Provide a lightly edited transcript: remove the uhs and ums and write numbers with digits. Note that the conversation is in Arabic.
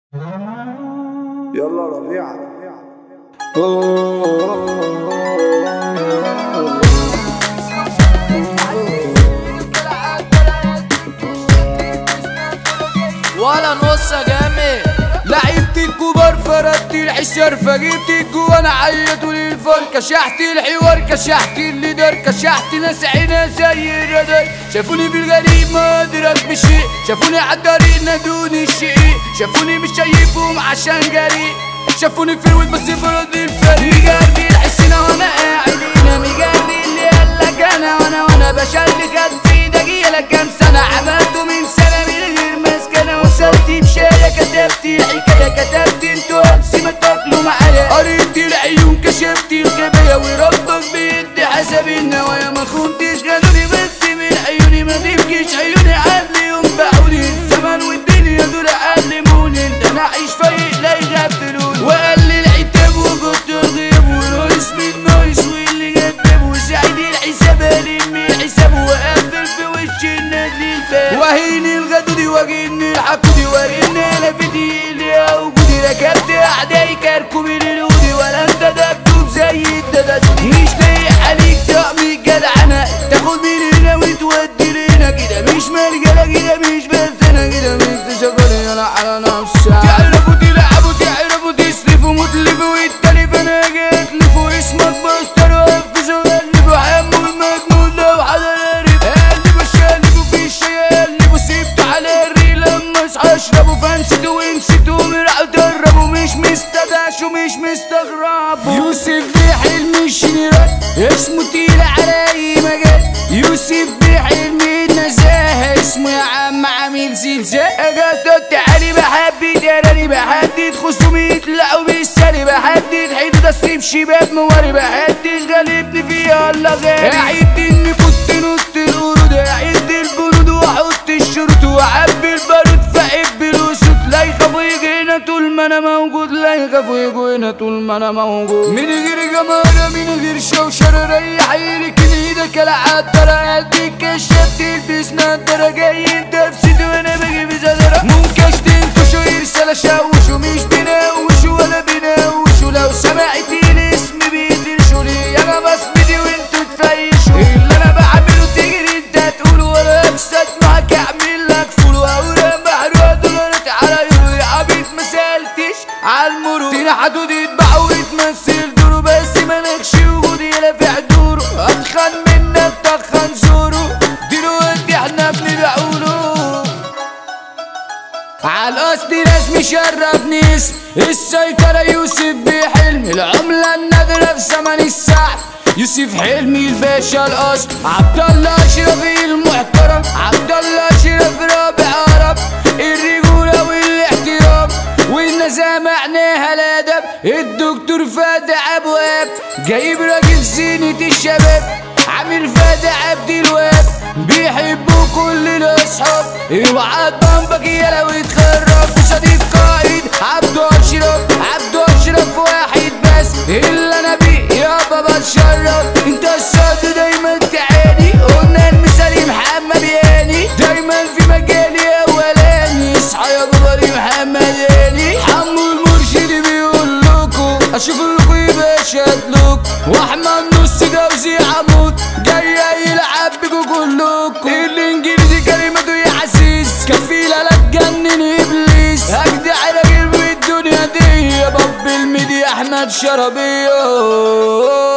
يلا ربيعة. ولا نص يا جامد. لعبت الكبار فردت الحشر فجبت الجوان عيطوا للفار كشحت الحوار كشحت الليدر كشحت ناس عينا زي الردر شافوني بالغريب ما ادرك بشيء شافوني عالطريق نادوني الشقيق شافوني مش شايفهم عشان جريء شافوني في الود بس فرد الفريق مجري الحسينة وانا قاعد هنا مجري اللي قالك انا وانا بشارك خد في دقيقة كام سنة عملته من سنة من غير مسكنة وصلت بشاية كتبت الحكاية كتبت انتوا همسي ما تاكلوا معايا قريت العيون كشفت الخبايا وربك بيدي حسب النوايا ما خنتش غدوني بس من عيوني ما تبكيش عيوني عدل يوم باعوني الزمن والدنيا دول علموني انت انا عايش فايق لا يغفلوني وقال لي العتاب وكنت الغيب وناقص من ناقص واللي جدب وسعيد الحساب الم الحساب وقفل في وش الناس للباب وهيني الغدودي واجهني الحقودي وريني انا في ديلي وجودي ركبت اعدائي كركب الهودي ولا انت دبدوب زي الدبدوب مش لايق عليك طقمي الجدعنة تاخد من هنا وتودي لهنا كده مش مرجلة كده مش بس انا كده مش تشغلي انا على نفسي تعرفوا تلعبوا تعرفوا تصرفوا متلفوا والتلف انا جاتلفوا اسمك بستر وقفزوا قلبوا حموا المجنون لو حدا قريب قلبوا شقلبوا في الشاي قلبوا سيبتوا على الريق لما اصحى اشربوا فنسيتوا ونسيتوا مرعوا تقربوا مش مستدعشوا مش مستغربوا يوسف بحلم الشنيرات اسمه تقيل على اي مجال يوسف بحلم النزاهة اسمه يا عم عامل زلزال اجازت علي بحدد ياراني بحدد خصومي يطلعوا بالسالي بحدد حدود اصيب شباب مواري بحدد غالبني فيها الله غالي اعيد اني كنت نط القرود اعيد البرود واحط الشروط واعبي البارود فاحب الاسود لا يخافوا يجوا هنا طول ما انا موجود لا يخافوا يجوا هنا طول ما انا موجود من غير جمالة من غير شوشرة ريحيلي كده ايدك العطرة قدك كشاف تلبس نضارة جاي انت بسيدي وانا باجي بزدرة ممكن تنكشوا يرسل اشوشوا مش بناوشوا ولا بناوشوا لو سمعت الاسم بيترشوا لي انا بصمدي وانتوا تفيشوا اللي انا بعمله تجري انت تقولوا ولا اكسد معاك اعمل لك فول واوراق محروقة دولارات على يورو يا عبيط ما سالتش عالمرور تنحتوا تتبعوا وتمثل دوره بس مالكش وجود يلا في حضوره اتخن منك تخن زوره دلوقتي احنا بنبيعوله عالقصد ناس مشرفني اسم السيطرة يوسف بحلمي العملة النادرة في زمن السعد يوسف حلمي الباشا الاصل عبد الله اشرف المحترم عبد الله اشرف رابع عرب الرجولة والاحترام والنزاهة معناها الادب الدكتور فاتح ابواب جايب راجل زينة الشباب عامل فاتح عبد الوهاب بيحبوا كل الاصحاب اوعى تبنبك يلا وتخرب صديق قائد عبده اشرف واحد بس الا انا بيه يابا بتشرف انت الصاد دايما تعاني قلنا المثالي محمد ياني دايما في مجالي اولاني اصحى يا بابا محمد ياني حمو المرشد بيقول لكم اشوف لكم يبقى شادلوك واحمد نص جوزي عمود جاي يلعب بيكوا كلكم الانجليزي كلمته يا عزيز كفيلة لا تجنن ابليس اجدع راجل بالدنيا دي يا باب الميديا احمد شربيه